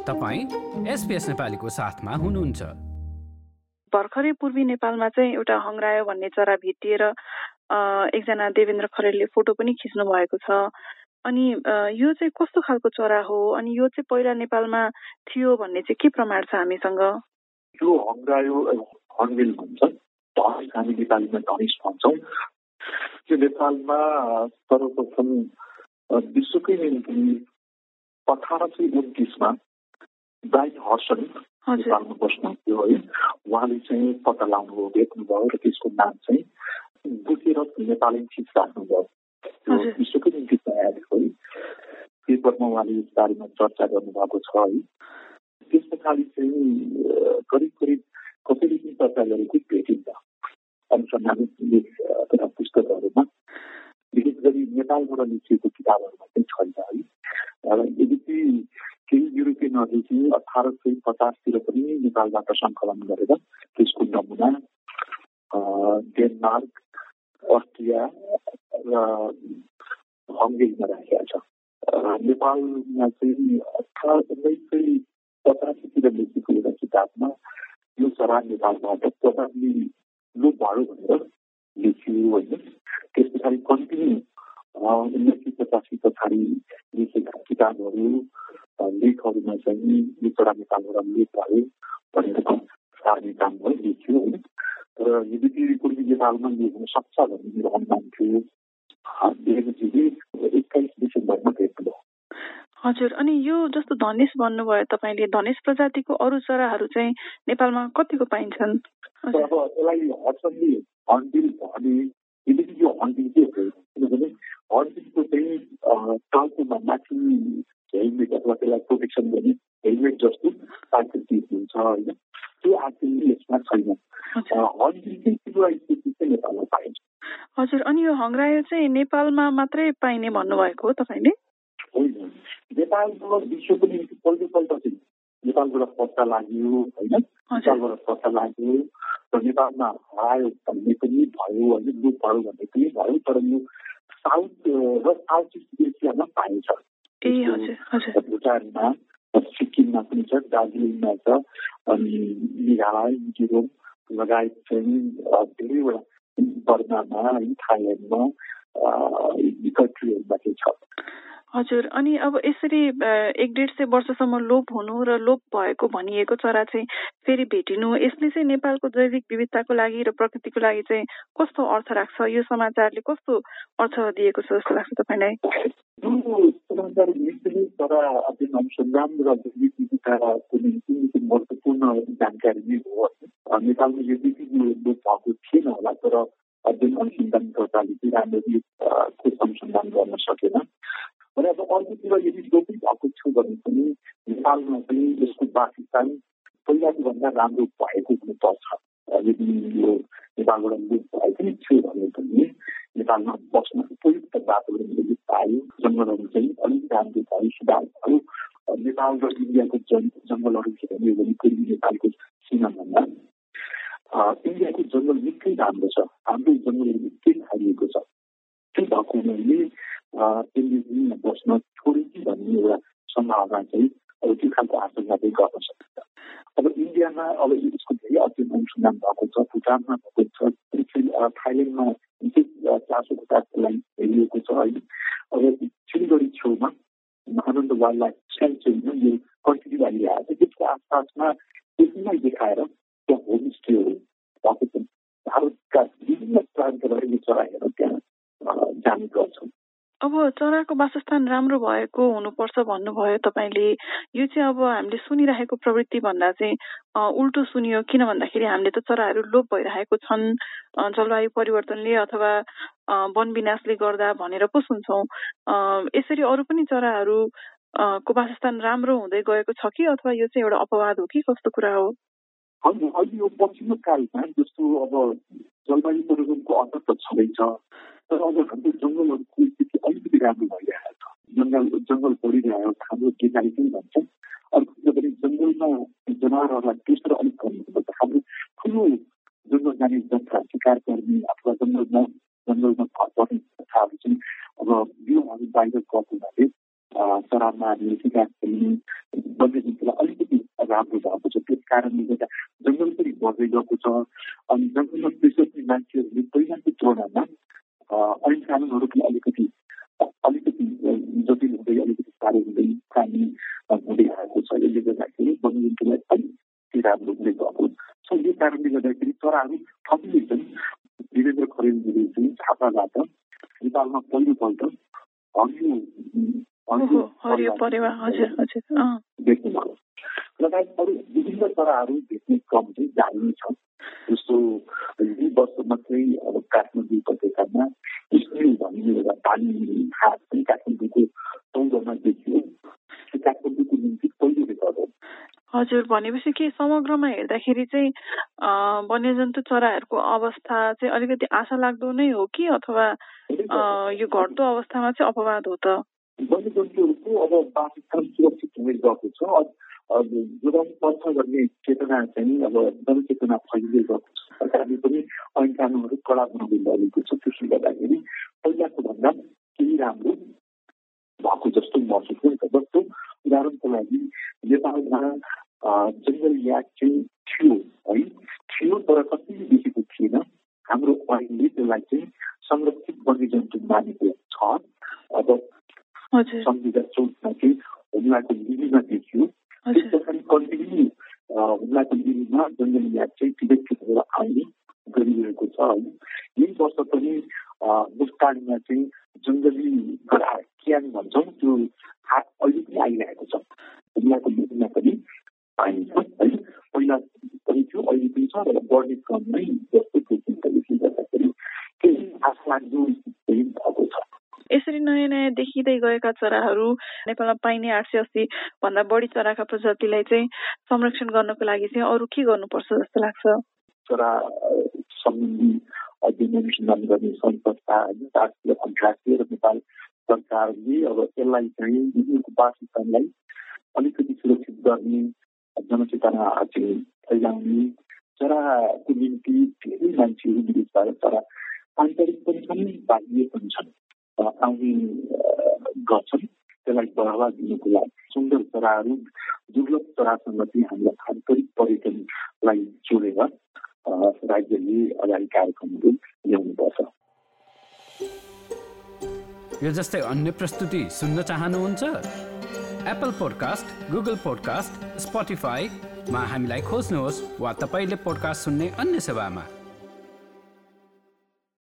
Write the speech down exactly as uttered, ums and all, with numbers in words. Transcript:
तपाईं एसपीएस नेपालीको साथमा हुनुहुन्छ। भर्खरै पूर्वी नेपालमा चाहिँ एउटा हङ्ग्रायो भन्ने चरा भेटिएर एकजना देवेन्द्र खरेलले फोटो पनि खिच्नु भएको छ। अनि यो चाहिँ कस्तो खालको चरा हो अनि यो चाहिँ पहिला नेपालमा थियो भन्ने चाहिँ के प्रमाण छ हामीसँग? यो हङ्ग्रायो हर्नबिल भन्छ, धनेश हामी नेपालीमा धनेश भन्छौँ। यो नेपालमा सर्वप्रथम विश्वकै निम्ति अठार सय उन्तिसमा ब्राइन हर्सन नेपालमा बस्नुहुन्थ्यो है। उहाँले चाहिँ पत्ता लाउनुभयो, भेट्नुभयो र त्यसको नाम चाहिँ बुझेर नेपालैसित राख्नुभयो। विश्वकै निम्ति तयार है। पेपरमा उहाँले यस बारेमा चर्चा गर्नुभएको छ है। त्यस पछाडि चाहिँ करिब करिब कसैले पनि चर्चा गरेको भेटिन्छ अनुसन्धान तथा पुस्तकहरूमा, विशेष गरी नेपालबाट लेखिएको किताबहरूमा चाहिँ छैन है। यद्यपि केही युरोपियनहरूले चाहिँ अठार सय पचासतिर पनि नेपालबाट सङ्कलन गरेर त्यसको नमुना डेनमार्क, अस्ट्रिया र हङ्गेरीमा राखेका छ। नेपालमा चाहिँ अठार उन्नाइस सय पचासीतिर लेखेको एउटा किताबमा यो चरा नेपालबाट प्रभावले लोप भयो भनेर लेखियो होइन। त्यस पछाडि कन्टिन्यू उन्नाइस सय पचासी पछाडि लेखेका किताबहरू लेखहरूमा चाहिँ यो चरा नेपालबाट लोप भयो भनेर सार्ने काम भयो, लेखियो होइन। तर यद्यपि पूर्वी नेपालमा यो हुन सक्छ भन्ने मेरो अनुमान थियो। देवजीले एक्काइस डिसेम्बरमा भेट्नुभयो। हजुर, अनि यो जस्तो धनेश भन्नुभयो तपाईँले, धनेश प्रजातिको अरू चराहरू चाहिँ नेपालमा कतिको पाइन्छन्? अब यसलाई हर्सनले हर्नबिल भने, यद्यपि यो हर्नबिल के हो किनभने हर्नबिलको चाहिँ टाउकोमा माथि हेलमेट अथवा त्यसलाई प्रोटेक्सन गर्ने हेलमेट जस्तो आकृति हुन्छ होइन। त्यो आकृति यसमा छैन। हर्नबिल चाहिँ त्यो स्पेसिस चाहिँ नेपालमा पाइन्छ। हजुर, अनि यो हङ्ग्रायो चाहिँ नेपालमा मात्रै पाइने भन्नुभएको हो तपाईँले? होइन, नेपालमा विश्वको निम्ति पहिलोपल्ट चाहिँ नेपालबाट पत्ता लाग्यो होइन। नेपालबाट पत्ता लाग्यो र नेपालमा हरायो भन्ने पनि भयो होइन, लुप भयो भन्ने पनि भयो। तर यो साउथ र साउथ इस्ट एसियामा पाइन्छ। भुटानमा, सिक्किममा पनि छ, दार्जिलिङमा छ, अनि मेघालय, मिजोरम लगायत चाहिँ धेरैवटा बर्मामा, थाइल्यान्डमा यी कन्ट्रीहरूमा चाहिँ छ। हजुर, अनि अब यसरी एक डेढ सय वर्षसम्म लोप हुनु र लोप भएको भनिएको चरा चाहिँ फेरि भेटिनु, यसले चाहिँ नेपालको जैविक विविधताको लागि र प्रकृतिको लागि चाहिँ कस्तो अर्थ राख्छ? यो समाचारले कस्तो अर्थ दिएको छ जस्तो लाग्छ तपाईँलाई? यो समाचार निश्चय तर अध्ययन अनुसन्धान र जैविक विविधताको निम्ति महत्त्वपूर्ण जानकारी नै हो। नेपालमा यद्यपि यो लोप भएको थिएन होला, तर अध्ययन अनुसन्धानकर्ताले चाहिँ राम्ररी खोज अनुसन्धान गर्न सकेन। र अब अर्कोतिर यदि लोपै भएको थियो भने पनि नेपालमा चाहिँ यसको वासस्थान पहिलाको भन्दा राम्रो भएको हुनुपर्छ। यदि यो नेपालबाट लोप भएको पनि थियो भने पनि नेपालमा बस्न उपयुक्त वातावरण यदि पायो, जङ्गलहरू चाहिँ अलिक राम्रो भयो, सुधार भयो। नेपाल र इन्डियाको जङ जङ्गलहरू हेर्ने भने पूर्वी नेपालको सीमाभन्दा इन्डियाको जङ्गल निकै राम्रो छ। हाम्रो जङ्गलहरू निकै छाडिएको छ। त्यो भएको हुनाले त्यसले बस्न छोड्यो कि भन्ने एउटा सम्भावना चाहिँ अब त्यो खालको आशंका चाहिँ गर्न सकिन्छ। अब इन्डियामा अब यसको धेरै अध्ययन अनुसन्धान भएको छ, भुटानमा भएको छ, थाइल्यान्डमा निकै चासोको साथको लागि हेरिएको छ होइन। अब सिलगढी छेउमा महानन्द वाइल्ड लाइफ सेन्चुरीमा यो कन्टिन्यू आइरहेको छ। त्यसको आसपासमा त्यसैलाई देखाएर त्यहाँ होमस्टेहरू भएको छ। भारतका विभिन्न प्रान्तबाट यो चरा हेरेर त्यहाँ जाने गर्छौँ। अब चराको वासस्थान राम्रो भएको हुनुपर्छ भन्नुभयो तपाईँले। यो चाहिँ अब हामीले सुनिरहेको प्रवृत्ति भन्दा चाहिँ उल्टो सुनियो, किन भन्दाखेरि हामीले त चराहरू लोप भइरहेको छन् जलवायु परिवर्तनले अथवा वन विनाशले गर्दा भनेर पो सुन्छौँ। यसरी अरू पनि चराहरू को वासस्थान राम्रो हुँदै गएको छ कि अथवा यो चाहिँ एउटा अपवाद हो कि कस्तो कुरा हो? हजुर, अहिले यो पछिल्लो कालमा जस्तो अब जलवायु परिवर्तनको असर त छँदैछ, तर अब हाम्रो जङ्गलहरूको स्थिति अलिकति राम्रो भइरहेको छ। जङ्गल जङ्गल बढिरहेको छ, हाम्रो डेटाले पनि भन्छ। अर्को किनभने जङ्गलमा जनावरहरूलाई टेस्ट अलिक कम हुनुपर्छ। हाम्रो ठुलो जङ्गल जाने जत्रा शिकार गर्ने अथवा जङ्गलमा जङ्गलमा पर्ने जथाहरू चाहिँ अब बिउहरू बाहिर गएको हुनाले चरामा शिकार गर्ने वन्यजन्तुलाई राम्रो भएको छ। त्यस कारणले गर्दा जङ्गल पनि बढ्दै गएको छ। अनि जङ्गलमा त्यसपछि मान्छेहरूले पहिलाको तुलनामा ऐन कानुनहरूको अलिकति अलिकति जटिल हुँदै अलिकति साह्रो हुँदै कानुन हुँदै आएको छ। यसले गर्दाखेरि वन्यजन्तुलाई अलिकति राम्रो हुँदै गएको छ। यो कारणले गर्दाखेरि चराहरू थपिन्छन्। वीरेन्द्र खरेलजीले चाहिँ झापाबाट नेपालमा पहिलोपल्ट हरियो हरियो परेवा हजुर हजुर देख्नुभयो। लगायत अरू विभिन्न चराहरू भेट्ने क्रम चाहिँ जारी छ। जस्तो यही वर्ष मात्रै अब काठमाडौँ उपत्यकामा स्नेल भन्ने एउटा पानी घाँस पनि काठमाडौँको चौधमा देखियो। त्यो काठमाडौँको निम्ति पहिलो रेकर्ड हो। हजुर, भनेपछि के समग्रमा हेर्दाखेरि चाहिँ वन्यजन्तु चराहरूको अवस्था चाहिँ अलिकति आशा लाग्दो नै हो कि अथवा यो घट्दो अवस्थामा चाहिँ अपवाद हो त? वन्यजन्तुहरूको अब वासस्थान सुरक्षित हुँदै गएको छ। जोगाउनु पर्छ भन्ने चेतना चाहिँ अब जनचेतना फैलिँदै गएको छ। सरकारले पनि ऐन कानुनहरू कडा बनाउँदै लगेको छ। त्यसले गर्दाखेरि पहिलाको भन्दा केही राम्रो भएको जस्तो महसुस हुन्छ। जस्तो उदाहरणको लागि नेपालमा जङ्गल याक चाहिँ थियो है थियो तर कति देखेको थिएन। हाम्रो ऐनले त्यसलाई चाहिँ संरक्षित वन्यजन्तु मानेको छ। अब संविधा चौधमा चाहिँ हुम्लाको लिलीमा देखियो। त्यस पछाडि कन्टिन्यू हुम्लाको लिलीमा जङ्गल याक चाहिँ टिबेट छुटेर आउने गरिरहेको छ है। यही वर्ष पनि मुस्ताङमा चाहिँ जङ्गली गधा क्याङ भन्छौँ त्यो अहिले पनि आइरहेको छ। हुम्लाको लिलीमा पनि पाइन्छ है। पहिला पनि थियो अहिले पनि छ र बढ्ने क्रम नै जस्तो देखिन्छ। यसले गर्दाखेरि केही आशा लाग्दो भएको छ। यसरी नयाँ नयाँ देखिँदै गएका चराहरू नेपालमा पाइने आठ सय अस्सी भन्दा बढी चराका प्रजातिलाई चाहिँ संरक्षण गर्नको लागि चाहिँ अरू के गर्नुपर्छ जस्तो लाग्छ? चरा सम्बन्धी अध्ययन अनुसन्धान गर्ने संस्था राष्ट्रिय अन्तर्राष्ट्रिय र नेपाल सरकारले अब यसलाई चाहिँ यिनीहरूको वासस्थानलाई अलिकति सुरक्षित गर्ने जनचेतना चाहिँ फैलाउने चराको निम्ति धेरै मान्छेहरू विदेशबाट चरा आन्तरिक पनि छन् बाहिर पनि छन् आउने गर्छन्। त्यसलाई बढावा दिनुको लागि सुन्दर चराहरू दुर्लभ चरासँग चाहिँ हामीलाई आन्तरिक पर्यटनलाई जोडेर राज्यले अगाडि कार्यक्रमहरू ल्याउनुपर्छ। यो जस्तै अन्य प्रस्तुति सुन्न चाहनुहुन्छ? एप्पल पोडकास्ट, गुगल पोडकास्ट, स्पोटिफाईमा हामीलाई खोज्नुहोस् वा तपाईँले पोडकास्ट सुन्ने अन्य सेवामा।